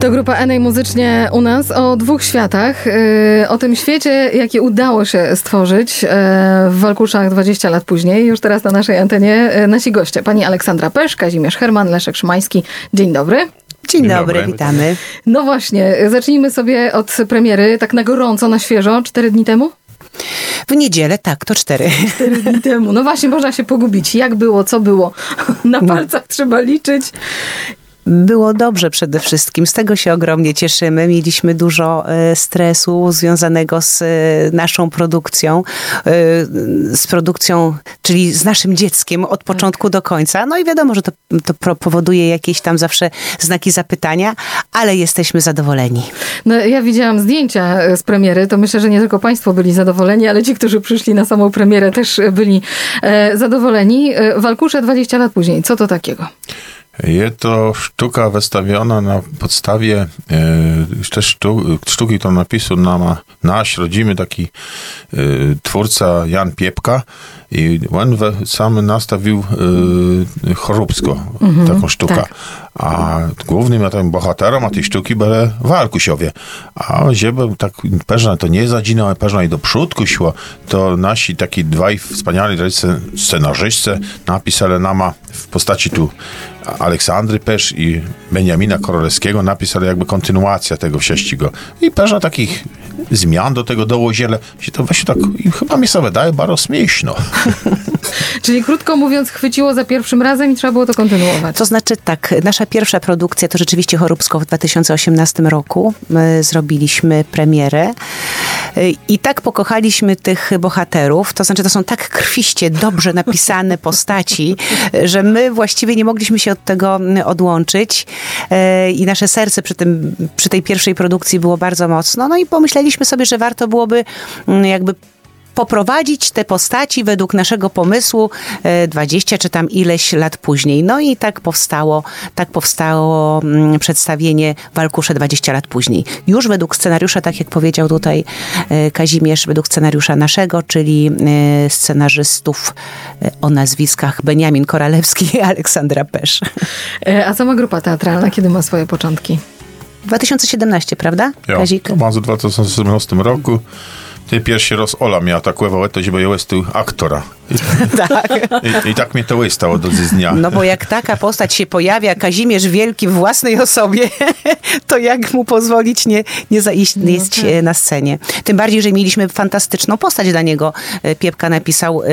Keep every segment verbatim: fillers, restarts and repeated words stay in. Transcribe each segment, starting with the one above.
To grupa Enej muzycznie u nas o dwóch światach. Yy, o tym świecie, jaki udało się stworzyć yy, w Walkuszach dwadzieścia lat później. Już teraz na naszej antenie yy, nasi goście. Pani Aleksandra Pesz, Kazimierz Herman, Leszek Szymański. Dzień dobry. Dzień, Dzień dobry, dobry, witamy. No właśnie, zacznijmy sobie od premiery, tak na gorąco, na świeżo, cztery dni temu? W niedzielę, tak, to cztery. Cztery dni temu. No właśnie, można się pogubić. Jak było, co było? Na palcach trzeba liczyć. Było dobrze przede wszystkim. Z tego się ogromnie cieszymy. Mieliśmy dużo e, stresu związanego z e, naszą produkcją, e, z produkcją, czyli z naszym dzieckiem od początku tak. do końca. No i wiadomo, że to, to powoduje jakieś tam zawsze znaki zapytania, ale jesteśmy zadowoleni. No, ja widziałam zdjęcia z premiery, to myślę, że nie tylko państwo byli zadowoleni, ale ci, którzy przyszli na samą premierę, też byli e, zadowoleni. Walkusze dwadzieścia lat później. Co to takiego? Je to sztuka wystawiona na podstawie e, też sztu, sztuki, którą napisał nam nasz rodzimy taki e, twórca Jan Piepka i on sam nastawił e, Chorobsko, mm-hmm, taką sztukę. Tak. A głównym tym bohaterem tej sztuki byli Walkusiowie. A żeby tak pewnie to nie zadzinało, pewnie i do przódku szło, to nasi taki dwaj wspaniali scenarzysty napisali nam w postaci tu Aleksandry Pesz i Beniamina Korolewskiego napisali jakby kontynuacja tego wsieścigo. I pewnie takich zmian do tego dołożyli, że to właśnie tak i chyba mi się wydaje bardzo śmieszno. Czyli krótko mówiąc, chwyciło za pierwszym razem i trzeba było to kontynuować. To znaczy tak, nasza pierwsza produkcja to rzeczywiście Chorobsko w dwa tysiące osiemnastym roku. My zrobiliśmy premierę i tak pokochaliśmy tych bohaterów, to znaczy to są tak krwiście, dobrze napisane postaci, że my właściwie nie mogliśmy się od tego odłączyć i nasze serce przy, tym, przy tej pierwszej produkcji było bardzo mocno. No i pomyśleliśmy sobie, że warto byłoby jakby poprowadzić te postaci według naszego pomysłu dwadzieścia czy tam ileś lat później. No i tak powstało, tak powstało przedstawienie Walkusze dwadzieścia lat później. Już według scenariusza, tak jak powiedział tutaj Kazimierz, według scenariusza naszego, czyli scenarzystów o nazwiskach Beniamin Korolewski i Aleksandra Pesz. A sama grupa teatralna kiedy ma swoje początki? dwa tysiące siedemnasty, prawda, Ja, Kazik? to ma w dwa tysiące siedemnastym roku. Ty pierwszy raz Ola miała tak łewo, żeby ja jestem aktora. I, tak. I, I tak mnie to wystało do dnia. No bo jak taka postać się pojawia, Kazimierz Wielki w własnej osobie, to jak mu pozwolić nie, nie zaistnieć no tak. na scenie. Tym bardziej, że mieliśmy fantastyczną postać dla niego. Piepka napisał y,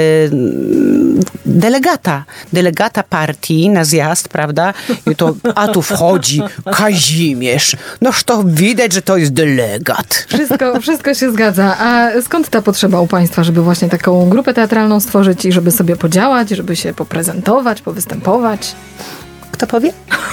delegata. Delegata partii na zjazd, prawda? I to, a tu wchodzi Kazimierz. Noż to widać, że to jest delegat. Wszystko, wszystko się zgadza. A skąd ta potrzeba u państwa, żeby właśnie taką grupę teatralną stworzyć i żeby sobie podziałać, żeby się poprezentować, powystępować? Kto powie?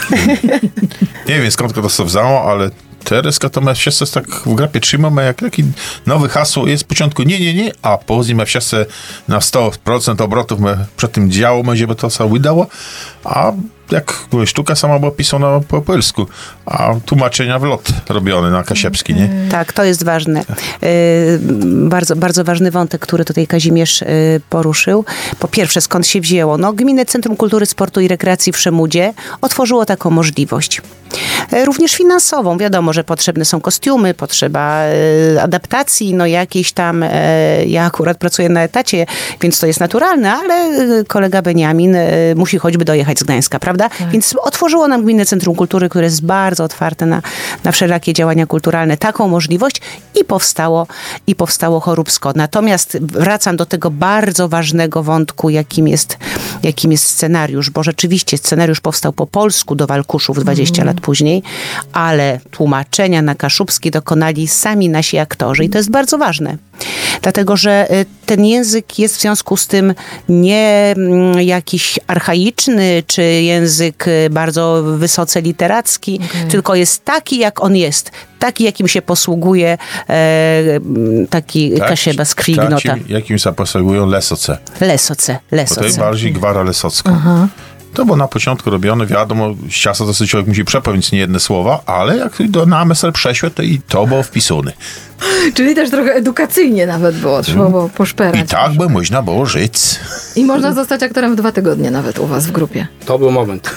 Nie wiem skąd to się wzało, ale teraz to my wszyscy tak w grapie trzymamy, jak taki nowy hasło jest w początku nie, nie, nie, a później my wszyscy na sto procent obrotów my przed tym działamy, żeby to się udało, a jak sztuka sama była pisana po polsku, a tłumaczenia w lot robione na Kasiepski, nie? Tak, to jest ważne. Yy, bardzo, bardzo ważny wątek, który tutaj Kazimierz yy, poruszył. Po pierwsze, skąd się wzięło? No, Gminne Centrum Kultury, Sportu i Rekreacji w Szemudzie otworzyło taką możliwość. Yy, również finansową. Wiadomo, że potrzebne są kostiumy, potrzeba yy, adaptacji, no jakieś tam, yy, ja akurat pracuję na etacie, więc to jest naturalne, ale yy, kolega Beniamin yy, musi choćby dojechać z Gdańska, prawda? Tak. Więc otworzyło nam Gminne Centrum Kultury, które jest bardzo otwarte na, na wszelakie działania kulturalne, taką możliwość i powstało, i powstało Chorobsko. Natomiast wracam do tego bardzo ważnego wątku, jakim jest, jakim jest scenariusz, bo rzeczywiście scenariusz powstał po polsku do Walkuszów dwadzieścia mm. lat później, ale tłumaczenia na kaszubski dokonali sami nasi aktorzy i to jest bardzo ważne. Dlatego, że ten język jest w związku z tym nie jakiś archaiczny, czy język bardzo wysoce literacki, okay. tylko jest taki, jak on jest. Taki, jakim się posługuje e, taki tak, Kasieba z Krwignota. Takim, jakim się posługują Lesoce. Lesoce, Lesoce. Bo to jest bardziej gwara lesocka. Aha. To było na początku robione, wiadomo, z czasem dosyć człowiek musi przepowiedzieć nie jedne słowa, ale jak do namysł przeszło, to i to było wpisane. Czyli też trochę edukacyjnie nawet było, trzeba było poszperać. I tak by można było żyć. I można zostać aktorem w dwa tygodnie nawet u was w grupie. To był moment.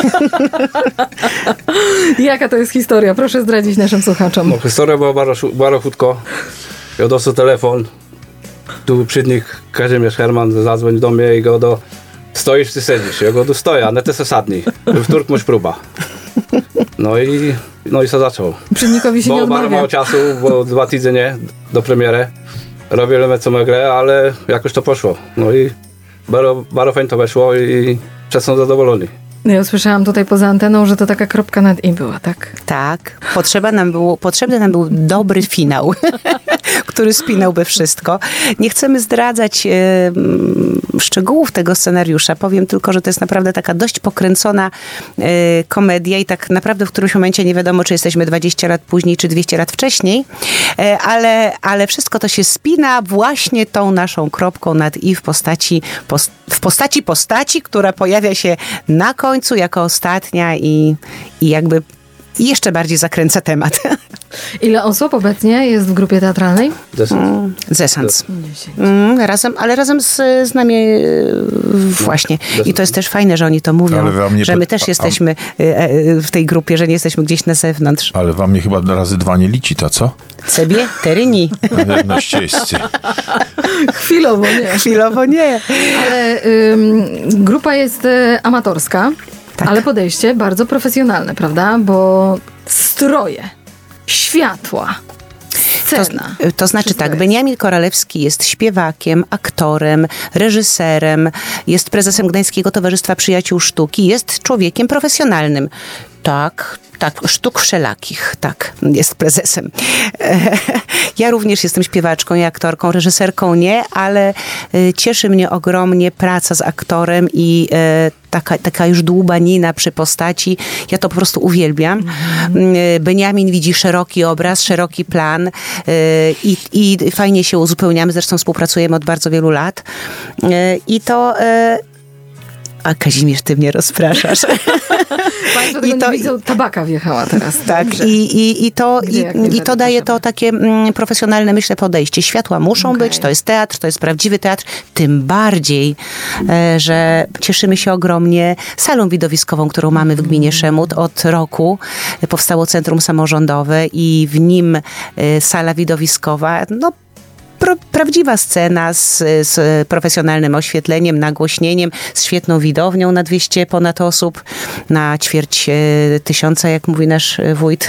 Jaka to jest historia? Proszę zdradzić naszym słuchaczom. No, historia była bardzo, bardzo krótko. Ja dostał telefon. Tu przydnik Kazimierz Herman zadzwonił do mnie i go do... Stoisz czy siedzisz? Ja go do stoję, a nie ty se sadnij. Wtorek masz próba. No i, no i co zaczął. Przydnikowi się Bo nie bardzo odmawia. mało czasu, bo dwa tygodnie do premiery. Robiłem co mogę, ale jakoś to poszło. No i bardzo, bardzo fajnie to weszło i wszyscy są zadowoleni. Ja usłyszałam tutaj poza anteną, że to taka kropka nad i była, tak? Tak, potrzeba nam było, potrzebny nam był dobry finał, który spinałby wszystko. Nie chcemy zdradzać e, szczegółów tego scenariusza. Powiem tylko, że to jest naprawdę taka dość pokręcona e, komedia i tak naprawdę w którymś momencie nie wiadomo, czy jesteśmy dwadzieścia lat później, czy dwieście lat wcześniej, e, ale, ale wszystko to się spina właśnie tą naszą kropką nad i w postaci, post, w postaci postaci, która pojawia się na końcu końcu jako ostatnia i, i jakby jeszcze bardziej zakręca temat. Ile osób obecnie jest w grupie teatralnej? Mm, Zesans. Mm, razem, ale razem z, z nami e, właśnie. I to jest też fajne, że oni to mówią, że my też jesteśmy e, w tej grupie, że nie jesteśmy gdzieś na zewnątrz. Ale wam mnie chyba razy dwa nie liczy, to co? Sobie? Teryni. Na ścieżce. Chwilowo nie. Chwilowo nie. Ale ym, grupa jest y, amatorska, Tak. ale podejście bardzo profesjonalne, prawda? Bo stroje, światła, scena. To, to znaczy Wszystko tak, jest. Beniamin Koralewski jest śpiewakiem, aktorem, reżyserem, jest prezesem Gdańskiego Towarzystwa Przyjaciół Sztuki, jest człowiekiem profesjonalnym. Tak, tak, sztuk wszelakich, tak, jest prezesem. Ja również jestem śpiewaczką i aktorką, reżyserką nie, ale cieszy mnie ogromnie praca z aktorem i taka, taka już dłubanina przy postaci. Ja to po prostu uwielbiam. Mhm. Beniamin widzi szeroki obraz, szeroki plan i, i fajnie się uzupełniamy, zresztą współpracujemy od bardzo wielu lat. I to... A Kazimierz, ty mnie rozpraszasz. Państwo tego I to, nie widzą, tabaka wjechała teraz. Tak, i, i, i to, Gdzie, i, i to daje to takie mm, profesjonalne, myślę, podejście. Światła muszą Okay. być, to jest teatr, to jest prawdziwy teatr, tym bardziej, e, że cieszymy się ogromnie salą widowiskową, którą mamy w gminie Szemut od roku. Powstało centrum samorządowe i w nim e, sala widowiskowa, no Pro, prawdziwa scena z, z profesjonalnym oświetleniem, nagłośnieniem, z świetną widownią na dwieście ponad osób, na ćwierć e, tysiąca, jak mówi nasz wójt.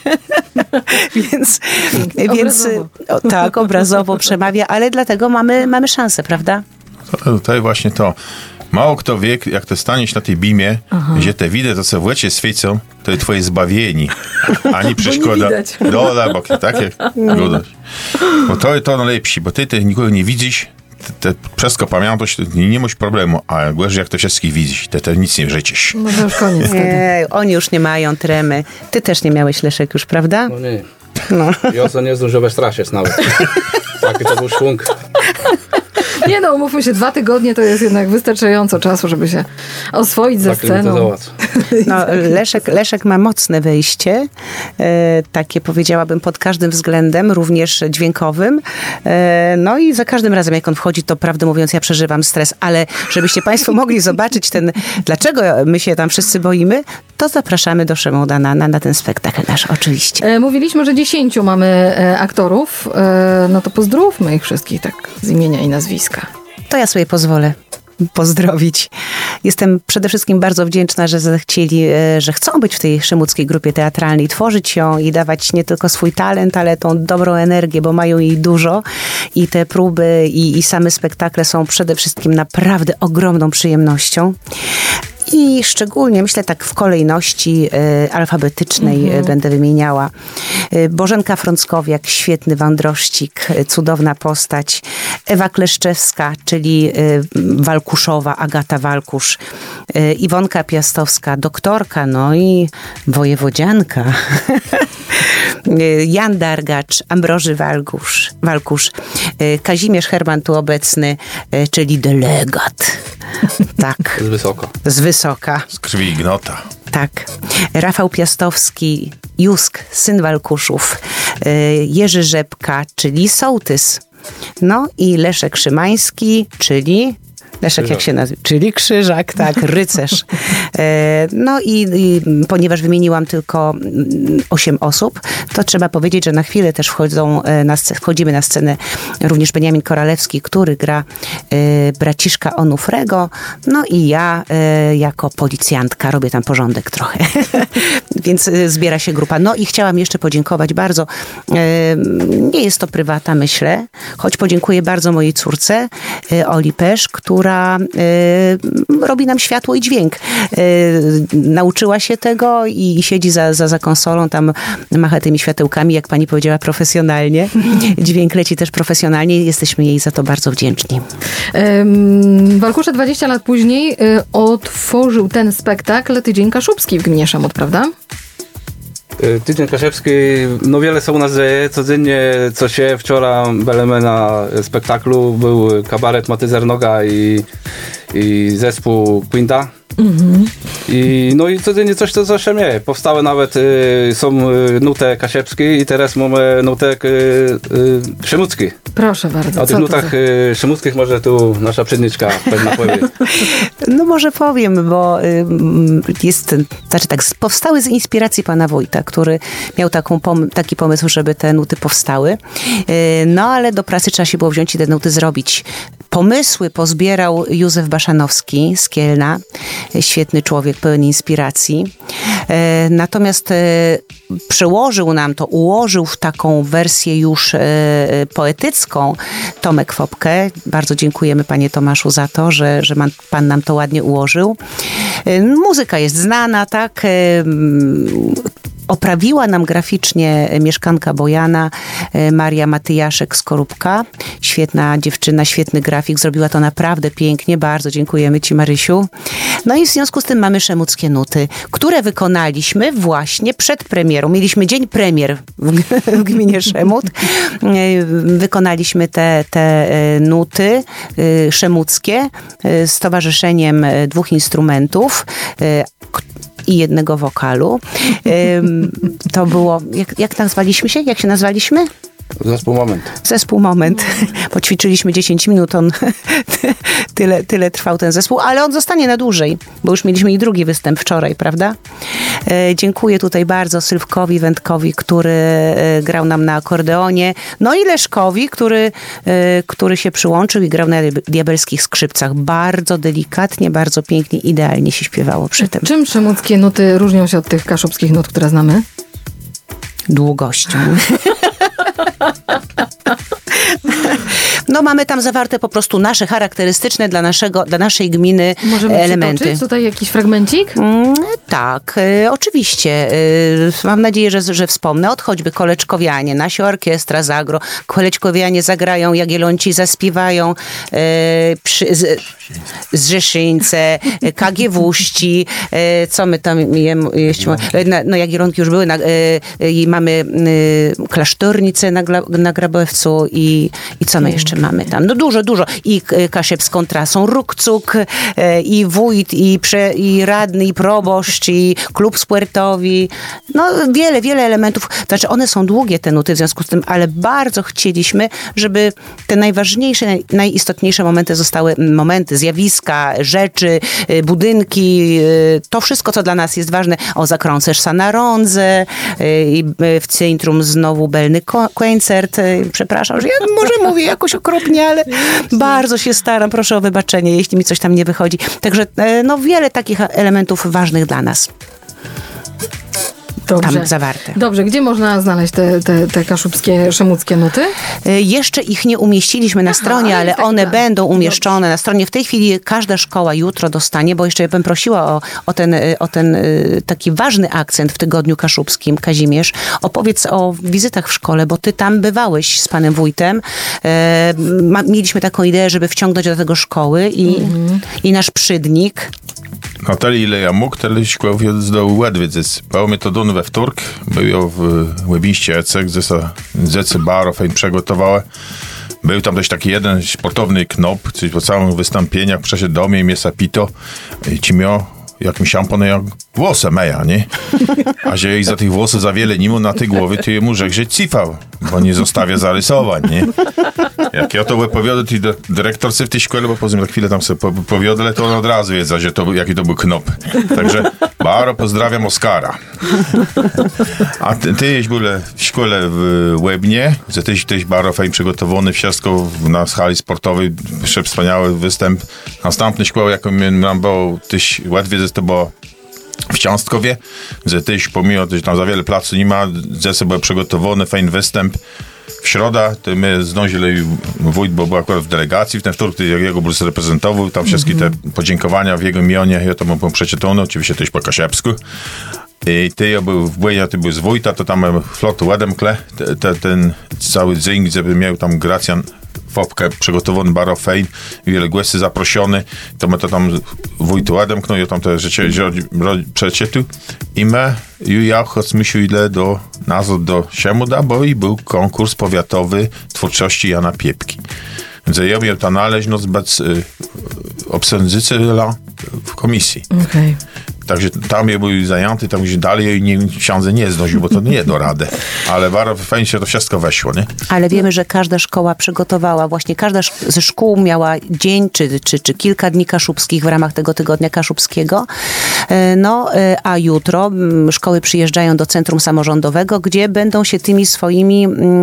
więc więc obrazowo. O, tak, obrazowo przemawia, ale dlatego mamy, mamy szansę, prawda? Tutaj właśnie to. Mało kto wie, jak to staniesz na tej bimie, że te widy, to co w łecie świecą, to jest twoje zbawienie. Ani przeszkoda. widać. Dola, bo takie widać. Bo to jest to najlepsze, bo ty te nikogo nie widzisz, te, te wszystko pamiętasz, nie, nie masz problemu, a głesz, jak to wszystkich widzisz, to, to nic nie życzysz. No to już koniec wtedy. Nie, oni już nie mają tremy. Ty też nie miałeś, Leszek, już, prawda? No nie. No. Ja to nie zdążyłem straszyć nawet. Taki to był szwung. Nie no, umówmy się, dwa tygodnie to jest jednak wystarczająco czasu, żeby się oswoić ze Tak mi to sceną. załatw. No, Leszek, Leszek ma mocne wejście, e, takie powiedziałabym pod każdym względem, również dźwiękowym. E, no i za każdym razem, jak on wchodzi, to prawdę mówiąc, ja przeżywam stres, ale żebyście państwo mogli zobaczyć ten, dlaczego my się tam wszyscy boimy, to zapraszamy do Szemuda na, na, na ten spektakl nasz, oczywiście. E, mówiliśmy, że dziesięciu mamy e, aktorów, e, no to pozdrówmy ich wszystkich tak z imienia i nazwiska. To ja sobie pozwolę pozdrowić. Jestem przede wszystkim bardzo wdzięczna, że zechcieli, że chcą być w tej szemuckiej grupie teatralnej, tworzyć ją i dawać nie tylko swój talent, ale tą dobrą energię, bo mają jej dużo i te próby i, i same spektakle są przede wszystkim naprawdę ogromną przyjemnością. I szczególnie, myślę tak w kolejności y, alfabetycznej mhm. y, będę wymieniała. Y, Bożenka Frąckowiak, świetny wandrościk, y, cudowna postać. Ewa Kleszczewska, czyli y, Walkuszowa, Agata Walkusz. Y, Iwonka Piastowska, doktorka, no i wojewodzianka. Jan Dargacz, Ambroży Walkusz, Walkusz. Y, Kazimierz Herman tu obecny, y, czyli delegat. Tak. Z wysoko. Z wysoka. Z krwi Ignota. Tak. Rafał Piastowski, Jusk, syn Walkuszów. Jerzy Rzepka, czyli sołtys. No i Leszek Szymański, czyli Leszek, jak się nazywa? Czyli Krzyżak, tak, rycerz. E, no i, i ponieważ wymieniłam tylko osiem osób, to trzeba powiedzieć, że na chwilę też wchodzą na scenę, wchodzimy na scenę również Beniamin Koralewski, który gra e, braciszka Onufrego, no i ja e, jako policjantka robię tam porządek trochę. Więc e, zbiera się grupa. No i chciałam jeszcze podziękować bardzo. E, nie jest to prywata, myślę, choć podziękuję bardzo mojej córce, e, Oli Pesz, która e, robi nam światło i dźwięk. E, nauczyła się tego i siedzi za, za, za konsolą, tam macha tymi światełkami, jak pani powiedziała, profesjonalnie. Dźwięk leci też profesjonalnie i jesteśmy jej za to bardzo wdzięczni. Walkusze dwadzieścia lat później y, otworzył ten spektakl Tydzień Kaszubski w gminie Szemut, prawda? Tydzień Kaszubski, no wiele się u nas dzieje, codziennie co się. Wczoraj byliśmy na spektaklu, był kabaret Maty Zernoga i, i zespół Quinta. Mm-hmm. I, no i codziennie coś to coś się dzieje. Powstały nawet, y, są y, nuty kasiepskie i teraz mamy nutek y, y, szemucki. Proszę bardzo. O tych nutach y, szemuckich może tu nasza przedniczka pewna powie. No może powiem, bo y, jest, znaczy tak, powstały z inspiracji pana Wójta, który miał taką pom- taki pomysł, żeby te nuty powstały. Y, no ale do pracy trzeba się było wziąć i te nuty zrobić. Pomysły pozbierał Józef Baszanowski z Kielna. Świetny człowiek, pełen inspiracji. E, natomiast e, przełożył nam to, ułożył w taką wersję już e, poetycką Tomek Fopke. Bardzo dziękujemy panie Tomaszu za to, że, że man, pan nam to ładnie ułożył. E, muzyka jest znana, tak? E, Oprawiła nam graficznie mieszkanka Bojana, Maria Matyjaszek-Skorupka. Świetna dziewczyna, świetny grafik. Zrobiła to naprawdę pięknie. Bardzo dziękujemy ci, Marysiu. No i w związku z tym mamy szemuckie nuty, które wykonaliśmy właśnie przed premierą. Mieliśmy dzień premier w gminie Szemut. Wykonaliśmy te, te nuty szemuckie z towarzyszeniem dwóch instrumentów i jednego wokalu. To było, jak, jak nazwaliśmy się? Jak się nazwaliśmy? Zespół Moment. Zespół Moment. Poćwiczyliśmy dziesięć minut, on tyle, tyle trwał ten zespół, ale on zostanie na dłużej, bo już mieliśmy i drugi występ wczoraj, prawda? E, dziękuję tutaj bardzo Sylwkowi Wędkowi, który e, grał nam na akordeonie, no i Leszkowi, który, e, który się przyłączył i grał na diabelskich skrzypcach. Bardzo delikatnie, bardzo pięknie, idealnie się śpiewało przy tym. Czym szemuckie nuty różnią się od tych kaszubskich nut, które znamy? Długością. No mamy tam zawarte po prostu nasze charakterystyczne dla, naszego, dla naszej gminy Możemy elementy. Możemy tutaj jakiś fragmencik? Mm, tak, y, oczywiście. Y, mam nadzieję, że, że wspomnę. Od choćby Koleczkowianie, Nasi Orkiestra Zagro. Koleczkowianie zagrają, Jagiellonci zaśpiewają, y, przy, z, Zrzeszyńce, Kagiewuści, y, co my tam jeździmy? No, no Jagiellonki już były na, y, i mamy y, klasztornicę na, na Grabowcu i, i co my jeszcze mamy tam? No dużo, dużo. I kaszepską trasą Rukcuk, i wójt, i, prze, i radny, i proboszcz, i klub sportowy. No wiele, wiele elementów. Znaczy one są długie, te nuty w związku z tym, ale bardzo chcieliśmy, żeby te najważniejsze, najistotniejsze momenty zostały, momenty, zjawiska, rzeczy, budynki, to wszystko, co dla nas jest ważne. O, zakrącerz na rondze, i w centrum znowu Belny koncert. Przepraszam, że ja może mówię jakoś okropnie, ale bardzo się staram. Proszę o wybaczenie, jeśli mi coś tam nie wychodzi. Także no wiele takich elementów ważnych dla nas. Dobrze. Tam zawarte. Dobrze, gdzie można znaleźć te, te, te kaszubskie, szemuckie nuty? Jeszcze ich nie umieściliśmy na stronie, Aha, ale tak one tak. będą umieszczone Dobrze. na stronie. W tej chwili każda szkoła jutro dostanie, bo jeszcze ja bym prosiła o, o, ten, o ten taki ważny akcent w Tygodniu Kaszubskim. Kazimierz, opowiedz o wizytach w szkole, bo ty tam bywałeś z panem wójtem. E, ma, mieliśmy taką ideę, żeby wciągnąć do tego szkoły i, mm-hmm. i nasz przydnik. No tyle ile ja mógł, tyle szkół do Łedwiec. Były to dun we wtork, był w Łebiście Ecek, zecy barów im przygotowały. Był tam też taki jeden sportowny knop, coś po całym wystąpieniach, przeszedł do mnie i mnie sapito, ci miał jakimś szamponem jak włosy meja, nie? A że jej za tych włosów za wiele nie ma na tej głowie, to jemu rzekł, że cifał, bo nie zostawia zarysowań, nie? Jak ja to opowiadam tej dyrektorce w tej szkole, bo potem za chwilę tam sobie powiodle, to on od razu wiedza, że to był, jaki to był knop. Także bardzo pozdrawiam Oskara. A ty, ty jeś był w szkole w Łebnie, że tyś, tyś bardzo fajnie przygotowany, wszystko na hali sportowej, wspaniały występ. Następny szkoła, jaką miałem, bo tyś łatwiej, że to było w Cząstkowie, że tyś pomimo, że tam za wiele placu nie ma, że sobie był przygotowany, fajny występ. W środę to my zdążyli wójt, bo był akurat w delegacji, w ten wtorek jego był reprezentował, tam wszystkie te podziękowania w jego imionie, ja to mu przeczytano, oczywiście też po kasiepsku. I ty ja był w Błędzie, ty był z wójta, to tam flotu Łademkle, te, te, ten cały dzień, żeby miał tam Gracjan Fopkę przygotowany bardzo fajnie, wiele głosy zaproszony, to my to tam wójtu Łademknął, ja tam te rzeczy przeczytał i my, ja chodźmy ile do nazwy do Siemuda, bo i był konkurs powiatowy twórczości Jana Piepki. Więc ja miał ta należność bez y, obsędzyciela w komisji. Okay. Także tam ja był zajęty, tam gdzie dalej nie, ksiądze nie zdążył, bo to nie do rady. Ale bardzo fajnie się to wszystko weszło, nie? Ale wiemy, że każda szkoła przygotowała, właśnie każda ze szkół miała dzień czy, czy, czy kilka dni kaszubskich w ramach tego tygodnia kaszubskiego. No, a jutro szkoły przyjeżdżają do centrum samorządowego, gdzie będą się tymi swoimi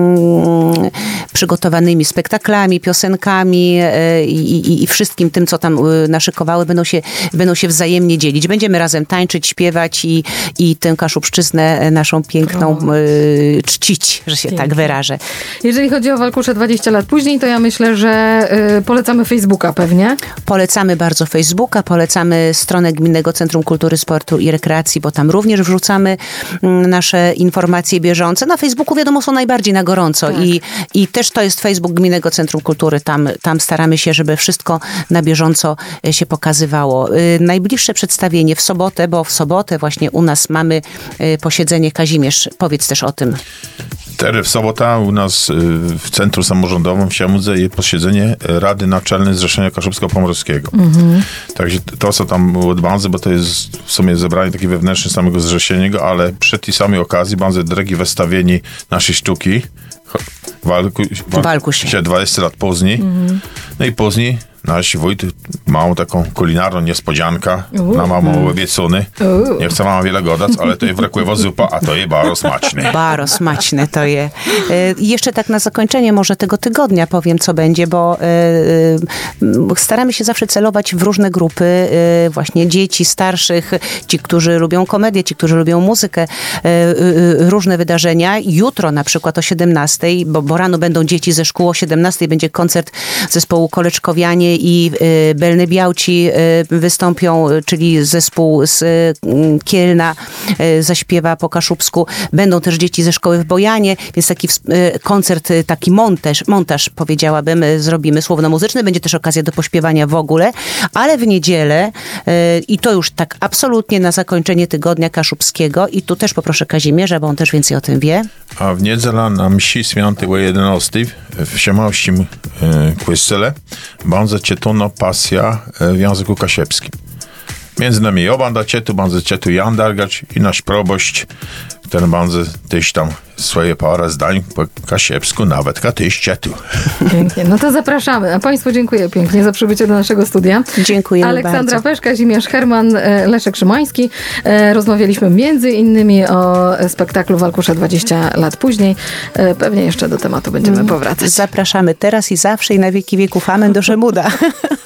mm, przygotowanymi spektaklami, piosenkami i, i, i wszystkim tym, co tam naszykowały, będą się, będą się wzajemnie dzielić. Będziemy razem tańczyć, śpiewać i, i tę Kaszubszczyznę naszą piękną y, czcić, że się Pięknie. tak wyrażę. Jeżeli chodzi o Walkusze dwadzieścia lat później, to ja myślę, że y, polecamy Facebooka pewnie. Polecamy bardzo Facebooka, polecamy stronę Gminnego Centrum Kultury, Sportu i Rekreacji, bo tam również wrzucamy y, nasze informacje bieżące. Na Facebooku wiadomo są najbardziej na gorąco tak. i, i też to jest Facebook Gminnego Centrum Kultury. Tam, tam staramy się, żeby wszystko na bieżąco się pokazywało. Y, najbliższe przedstawienie w sobotę, bo w sobotę właśnie u nas mamy y, posiedzenie. Kazimierz, powiedz też o tym. Teraz w sobotę u nas y, w Centrum Samorządowym w Siemudze jest posiedzenie Rady Naczelnej Zrzeszenia Kaszubsko-Pomorskiego. Mm-hmm. Także to, co tam odbędzie, bo to jest w sumie zebranie takie wewnętrzne samego zrzeszenia, ale przy tej samej okazji będzie drogi wystawieni naszej sztuki. Walku, walku się dwadzieścia lat później. Mm-hmm. No i później nasz wójt ma taką kulinarną niespodziankę uh, na mamą obiecony. Uh. Nie chcę mama wiele gadać, ale to jest wrekływa zupa, a to jest bardzo smaczne. Bardzo smaczne to jest. I jeszcze tak na zakończenie może tego tygodnia powiem, co będzie, bo y, y, staramy się zawsze celować w różne grupy, y, właśnie dzieci, starszych, ci, którzy lubią komedię, ci, którzy lubią muzykę, y, y, różne wydarzenia. Jutro na przykład o siedemnastej, bo, bo rano będą dzieci ze szkół, o siedemnastej będzie koncert zespołu Koleczkowianie i y, Belny Białci y, wystąpią, czyli zespół z y, Kielna y, zaśpiewa po kaszubsku. Będą też dzieci ze szkoły w Bojanie, więc taki y, koncert, y, taki montaż, montaż powiedziałabym, y, zrobimy słowno-muzyczny. Będzie też okazja do pośpiewania w ogóle, ale w niedzielę y, i to już tak absolutnie na zakończenie tygodnia kaszubskiego i tu też poproszę Kazimierza, bo on też więcej o tym wie. A w niedzielę na msi świętej o jedenastej w Siemałścim y, kościele będzie czytana pasja w języku kasiepskim. Między nami ja będę czytał, będzie czytał Jan Dargacz i nasz proboszcz, który będzie też tam swoje parę zdań po kasiepsku, nawet katyś czytał. Pięknie, no to zapraszamy. A Państwu dziękuję pięknie za przybycie do naszego studia. Dziękuję Aleksandra bardzo. Pesz, Kazimierz Herman, Leszek Szymański. Rozmawialiśmy między innymi o spektaklu Walkusze dwadzieścia lat później. Pewnie jeszcze do tematu będziemy powracać. Zapraszamy teraz i zawsze i na wieki wieków. Amen do Szemuda.